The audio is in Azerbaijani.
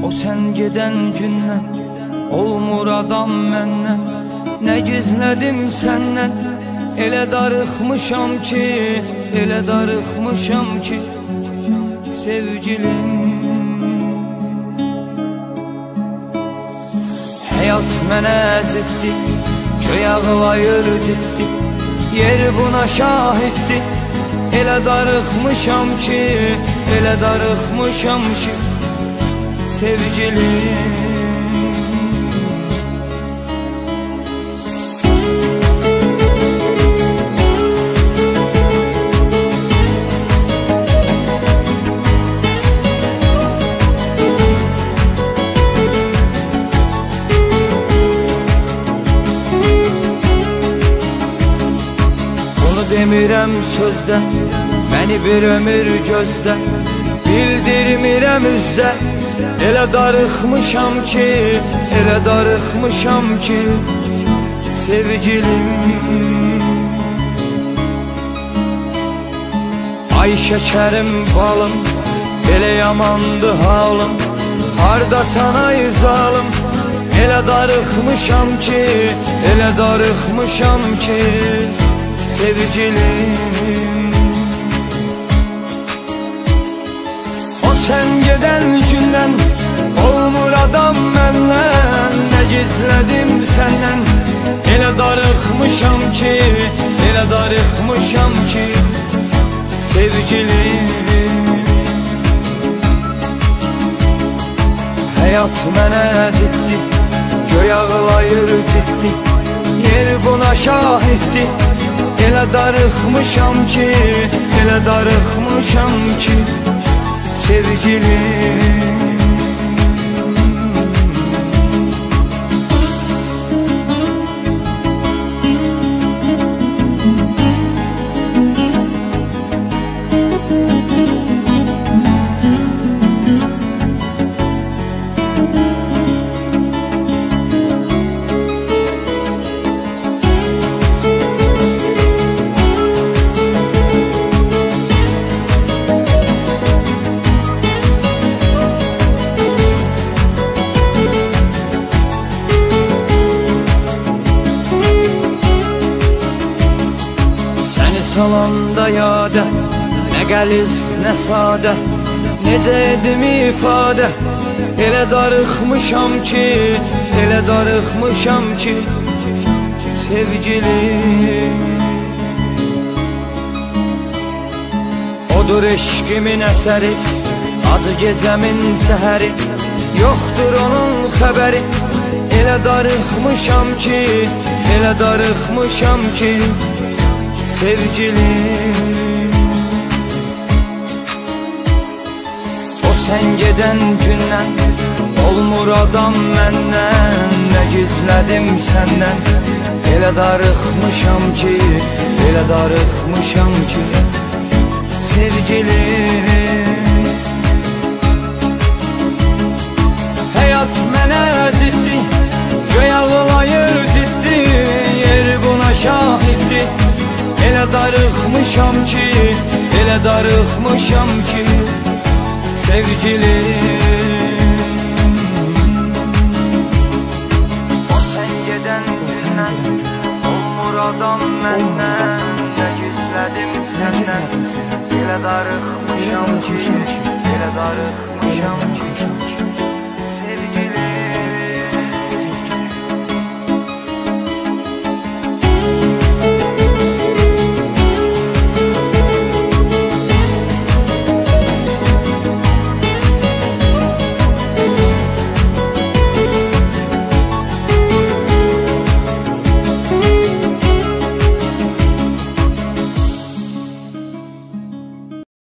O sen gedən gündən olmur adam məndən. Nə gizlədim səndən, elə darıxmışam ki, elə darıxmışam ki sevgilim. Həyat mənə əzitdi, köy ağlayır ciddi, yer buna şahiddi. Elə darıxmışam ki, elə darıxmışam ki sevgilim. Bunu demirəm sözdə, məni bir ömür gözdə, bildirmirəm üzdə. Elə darıxmışam ki, elə darıxmışam ki sevgilim. Ay şəkərim balım, elə yamandı halım, hardasan ay zalım. Elə darıxmışam ki, elə darıxmışam ki sevgilim. O sen gedən gündən olmur adam məndən. Nə gizlədim səndən, elə darıxmışam ki, elə darıxmışam ki sevgilim. Həyat mənə əzitdi, göy ağlayır ciddi, yer buna şahiddi. Elə darıxmışam ki, elə darıxmışam ki sevgilim. Salanda yadə, nə qəliz, nə sadə, necə edim ifadə. Elə darıxmışam ki, elə darıxmışam ki sevgilim. Odur eşqimin əsəri, acı gecəmin səhəri, yoxdur onun xəbəri. Elə darıxmışam ki, elə darıxmışam ki sevgilim. O sen gedən gündən olmur adam məndən. Nə gizlədim səndən, elə darıxmışam ki, elə darıxmışam ki sevgilim. Həyat mənə əzitdi, göy ağlayır ciddi, yer buna şahiddi. Elə darıxmışam ki, elə darıxmışam ki sevgilim. O sen gedən gündən olmur adam məndən. Nə gizlədim səndən, elə darıxmışam ki, elə darıxmışam ki